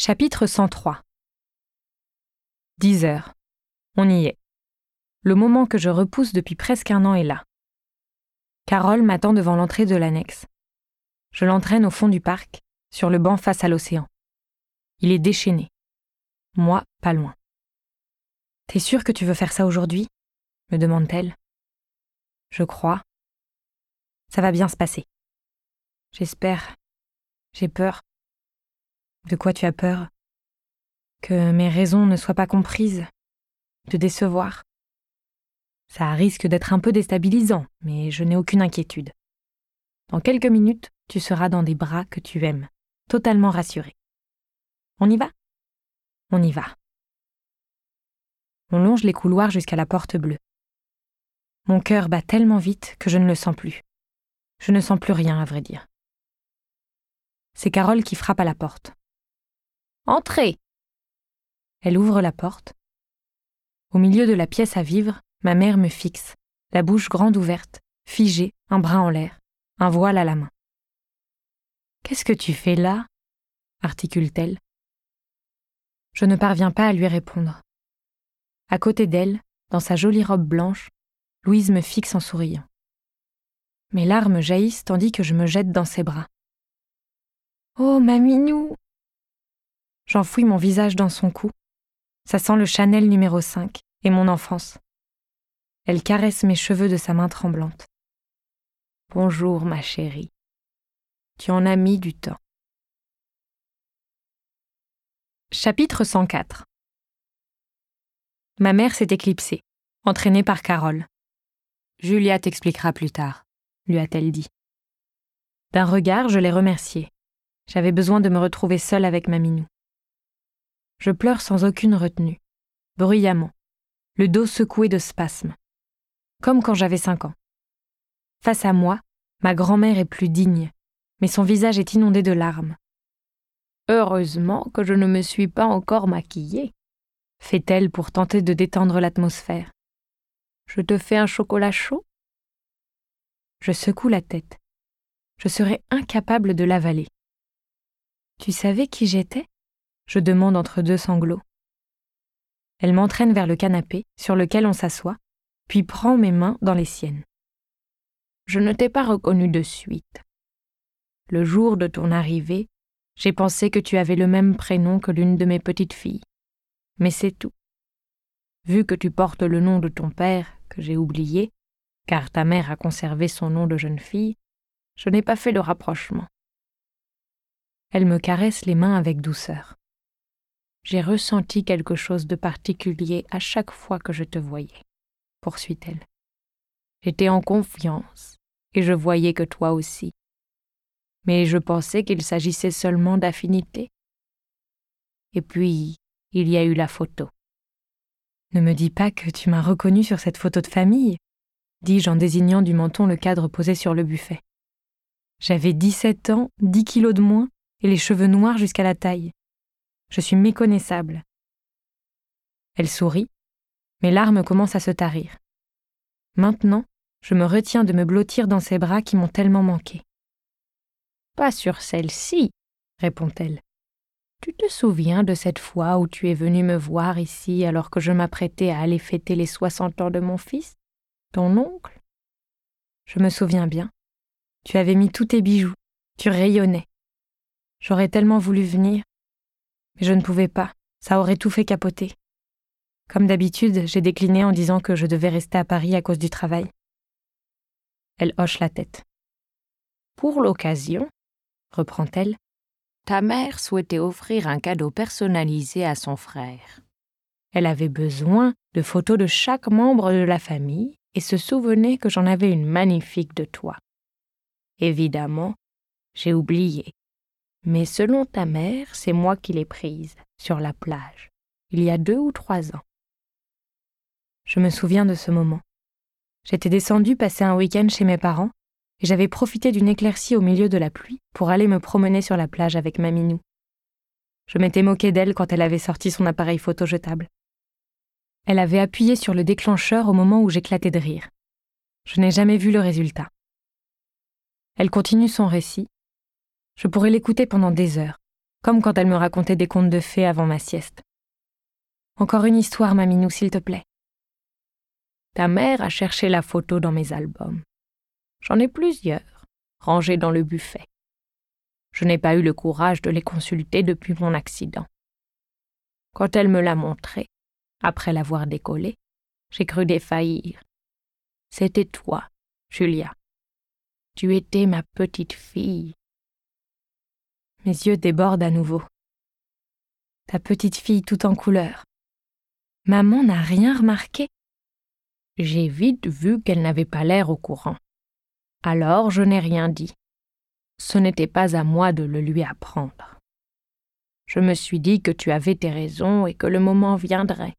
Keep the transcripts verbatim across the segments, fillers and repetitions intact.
Chapitre cent trois. Dix heures. On y est. Le moment que je repousse depuis presque un an est là. Carole m'attend devant l'entrée de l'annexe. Je l'entraîne au fond du parc, sur le banc face à l'océan. Il est déchaîné. Moi, pas loin. « T'es sûre que tu veux faire ça aujourd'hui ?» me demande-t-elle. Je crois. Ça va bien se passer. J'espère. J'ai peur. De quoi tu as peur? Que mes raisons ne soient pas comprises, de décevoir. Ça risque d'être un peu déstabilisant, mais je n'ai aucune inquiétude. Dans quelques minutes, tu seras dans des bras que tu aimes, totalement rassurée. On y va? On y va. On longe les couloirs jusqu'à la porte bleue. Mon cœur bat tellement vite que je ne le sens plus. Je ne sens plus rien, à vrai dire. C'est Carole qui frappe à la porte. « Entrez !» Elle ouvre la porte. Au milieu de la pièce à vivre, ma mère me fixe, la bouche grande ouverte, figée, un bras en l'air, un voile à la main. « Qu'est-ce que tu fais là ?» articule-t-elle. Je ne parviens pas à lui répondre. À côté d'elle, dans sa jolie robe blanche, Louise me fixe en souriant. Mes larmes jaillissent tandis que je me jette dans ses bras. « Oh, ma minou !» J'enfouis mon visage dans son cou. Ça sent le Chanel numéro cinq et mon enfance. Elle caresse mes cheveux de sa main tremblante. « Bonjour, ma chérie. Tu en as mis du temps. » Chapitre cent quatre. Ma mère s'est éclipsée, entraînée par Carole. « Julia t'expliquera plus tard », lui a-t-elle dit. D'un regard, je l'ai remerciée. J'avais besoin de me retrouver seule avec ma minou. Je pleure sans aucune retenue, bruyamment, le dos secoué de spasmes, comme quand j'avais cinq ans. Face à moi, ma grand-mère est plus digne, mais son visage est inondé de larmes. « Heureusement que je ne me suis pas encore maquillée », fait-elle pour tenter de détendre l'atmosphère. « Je te fais un chocolat chaud ?» Je secoue la tête. Je serais incapable de l'avaler. « Tu savais qui j'étais ?» je demande entre deux sanglots. Elle m'entraîne vers le canapé, sur lequel on s'assoit, puis prend mes mains dans les siennes. « Je ne t'ai pas reconnu de suite. Le jour de ton arrivée, j'ai pensé que tu avais le même prénom que l'une de mes petites filles. Mais c'est tout. Vu que tu portes le nom de ton père, que j'ai oublié, car ta mère a conservé son nom de jeune fille, je n'ai pas fait le rapprochement. » Elle me caresse les mains avec douceur. « J'ai ressenti quelque chose de particulier à chaque fois que je te voyais, » poursuit-elle. « J'étais en confiance et je voyais que toi aussi. Mais je pensais qu'il s'agissait seulement d'affinité. Et puis, il y a eu la photo. »« Ne me dis pas que tu m'as reconnue sur cette photo de famille, » dis-je en désignant du menton le cadre posé sur le buffet. J'avais dix-sept ans, dix kilos de moins et les cheveux noirs jusqu'à la taille. Je suis méconnaissable. Elle sourit. Mes larmes commencent à se tarir. Maintenant, je me retiens de me blottir dans ses bras qui m'ont tellement manqué. « Pas sur celle-ci, » répond-elle. « Tu te souviens de cette fois où tu es venu me voir ici alors que je m'apprêtais à aller fêter les soixante ans de mon fils, ton oncle ? Je me souviens bien. Tu avais mis tous tes bijoux. Tu rayonnais. J'aurais tellement voulu venir. Mais je ne pouvais pas, ça aurait tout fait capoter. Comme d'habitude, j'ai décliné en disant que je devais rester à Paris à cause du travail. » Elle hoche la tête. « Pour l'occasion, » reprend-elle, « ta mère souhaitait offrir un cadeau personnalisé à son frère. Elle avait besoin de photos de chaque membre de la famille et se souvenait que j'en avais une magnifique de toi. Évidemment, j'ai oublié. Mais selon ta mère, c'est moi qui l'ai prise, sur la plage, il y a deux ou trois ans. » Je me souviens de ce moment. J'étais descendue passer un week-end chez mes parents et j'avais profité d'une éclaircie au milieu de la pluie pour aller me promener sur la plage avec ma minou. Je m'étais moquée d'elle quand elle avait sorti son appareil photo jetable. Elle avait appuyé sur le déclencheur au moment où j'éclatais de rire. Je n'ai jamais vu le résultat. Elle continue son récit. Je pourrais l'écouter pendant des heures. comme quand elle me racontait des contes de fées avant ma sieste. Encore une histoire, ma Minou, s'il te plaît. Ta mère a cherché la photo dans mes albums. J'en ai plusieurs, rangés dans le buffet. Je n'ai pas eu le courage de les consulter depuis mon accident. Quand elle me l'a montré, après l'avoir décollé, j'ai cru défaillir. C'était toi, Julia. Tu étais ma petite fille. Mes yeux débordent à nouveau. Ta petite fille tout en couleurs. Maman n'a rien remarqué. J'ai vite vu qu'elle n'avait pas l'air au courant. Alors je n'ai rien dit. Ce n'était pas à moi de le lui apprendre. Je me suis dit que tu avais tes raisons et que le moment viendrait.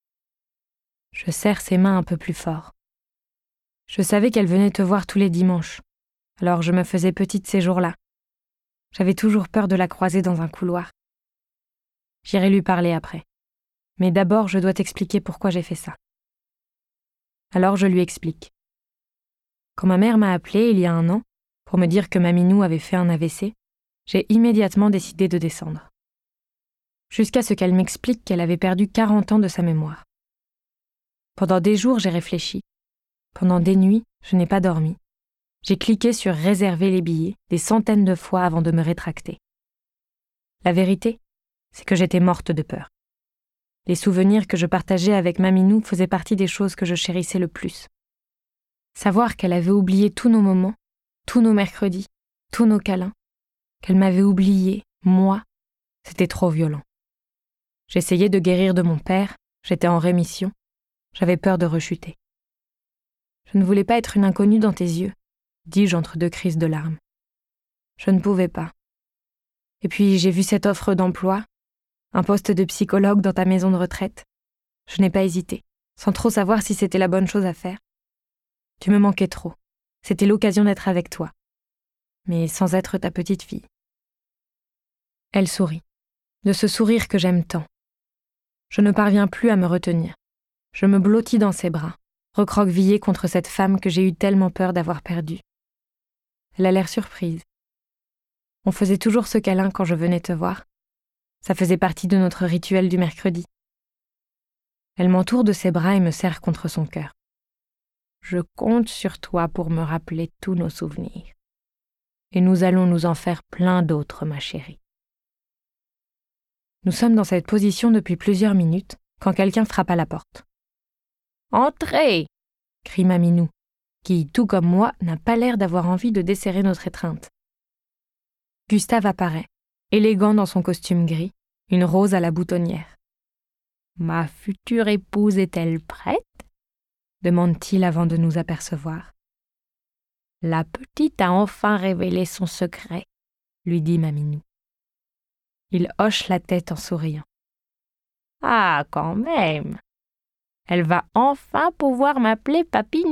Je serre ses mains un peu plus fort. Je savais qu'elle venait te voir tous les dimanches, alors je me faisais petite ces jours-là. J'avais toujours peur de la croiser dans un couloir. J'irai lui parler après. Mais d'abord, je dois t'expliquer pourquoi j'ai fait ça. Alors je lui explique. Quand ma mère m'a appelée il y a un an, pour me dire que ma Minou avait fait un A V C, j'ai immédiatement décidé de descendre. Jusqu'à ce qu'elle m'explique qu'elle avait perdu quarante ans de sa mémoire. Pendant des jours, j'ai réfléchi. Pendant des nuits, je n'ai pas dormi. J'ai cliqué sur « Réserver les billets » des centaines de fois avant de me rétracter. La vérité, c'est que j'étais morte de peur. Les souvenirs que je partageais avec ma Minou faisaient partie des choses que je chérissais le plus. Savoir qu'elle avait oublié tous nos moments, tous nos mercredis, tous nos câlins, qu'elle m'avait oublié, moi, c'était trop violent. J'essayais de guérir de mon père, j'étais en rémission, j'avais peur de rechuter. Je ne voulais pas être une inconnue dans tes yeux, dis-je entre deux crises de larmes. Je ne pouvais pas. Et puis j'ai vu cette offre d'emploi, un poste de psychologue dans ta maison de retraite. Je n'ai pas hésité, sans trop savoir si c'était la bonne chose à faire. Tu me manquais trop. C'était l'occasion d'être avec toi, mais sans être ta petite fille. Elle sourit, de ce sourire que j'aime tant. Je ne parviens plus à me retenir. Je me blottis dans ses bras, recroquevillée contre cette femme que j'ai eu tellement peur d'avoir perdue. Elle a l'air surprise. On faisait toujours ce câlin quand je venais te voir. Ça faisait partie de notre rituel du mercredi. Elle m'entoure de ses bras et me serre contre son cœur. Je compte sur toi pour me rappeler tous nos souvenirs. Et nous allons nous en faire plein d'autres, ma chérie. Nous sommes dans cette position depuis plusieurs minutes quand quelqu'un frappe à la porte. « Entrez !» crie ma Minou, qui, tout comme moi, n'a pas l'air d'avoir envie de desserrer notre étreinte. Gustave apparaît, élégant dans son costume gris, une rose à la boutonnière. « Ma future épouse est-elle prête ?» demande-t-il avant de nous apercevoir. « La petite a enfin révélé son secret, » lui dit ma Minou. Il hoche la tête en souriant. « Ah, quand même! Elle va enfin pouvoir m'appeler Papinou !»